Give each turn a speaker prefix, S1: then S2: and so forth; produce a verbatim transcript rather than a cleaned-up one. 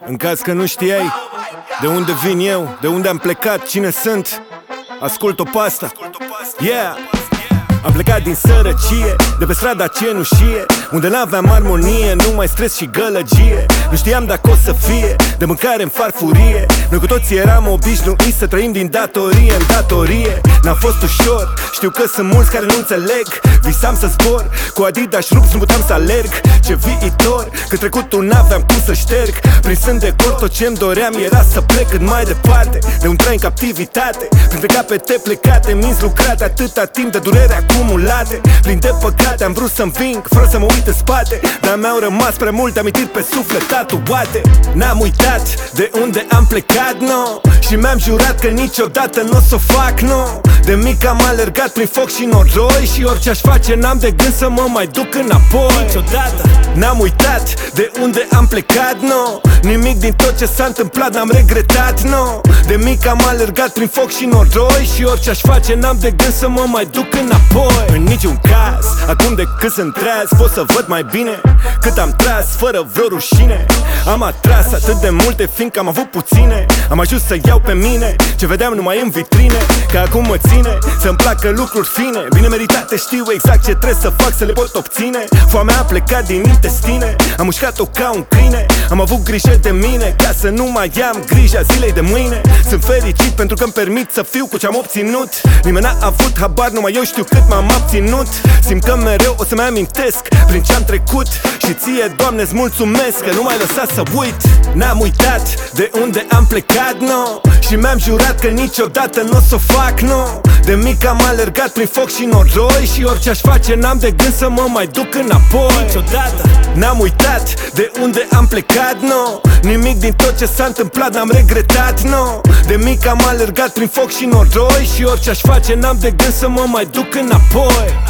S1: În caz că nu știai de unde vin eu, de unde am plecat, cine sunt, ascult-o pe asta. Yeah! Am plecat din sărăcie, de pe strada cenușie, unde n-aveam armonie, numai stres și gălăgie. Nu știam dacă o să fie de mâncare în farfurie. Noi cu toții eram obișnuiți să trăim din datorie în datorie. N-a fost ușor, știu că sunt mulți care nu înțeleg. Visam să zbor cu Adidas rupt, nu puteam să alerg. Ce viitor, că trecutul n-aveam cum să șterg. Prin sân de cor tot ce-mi doream era să plec cât mai departe de un trai în captivitate, printre capete plecate, minți lucrate, atâta timp de durere acumulate. Plin de păcate am vrut să-mi ving, fără să mă uit în spate, dar mi-au rămas prea multe amintiri pe suflet tatuate. N-am uitat de unde am plecat, no, și mi-am jurat că niciodată n-o s-o fac, no. De mic am alergat prin foc și noroi, și orice aș face n-am de gând să mă mai duc înapoi. Niciodată n-am uitat de unde am plecat, no. Nimic din tot ce s-a întâmplat n-am regretat, no. De mic am alergat prin foc și noroi, și orice aș face n-am de gând să mă mai duc înapoi. În niciun caz, acum de cât sunt treaz, pot să văd mai bine cât am tras, fără vreo rușine. Am atras atât de multe, fiindcă am avut puține. Am ajuns să iau pe mine ce vedeam numai în vitrine, că acum mă ține să-mi placă lucruri fine, bine meritate, știu exact ce trebuie să fac să le pot obține. Foamea a plecat din intestine, am mușcat-o ca un câine. Am avut grijă de mine ca să nu mai am grija zilei de mâine. Sunt fericit pentru că îmi permit să fiu cu ce-am obținut. Nimeni n-a avut habar, numai eu știu cât m-am abținut. Simt că mereu o să-mi amintesc prin ce-am trecut, și ție, Doamne-ți mulțumesc că nu m-ai lăsat să uit. N-am uitat de unde am plecat, no, și mi-am jurat că niciodată n-o s-o fac, no. De mic am alergat prin foc și noroi, și orice aș face n-am de gând să mă mai duc înapoi. Niciodată n-am uitat de unde am plecat, no. Nimic din tot ce s-a întâmplat n-am regretat, no. De mic am alergat prin foc și noroi, și orice aș face n-am de gând să mă mai duc înapoi.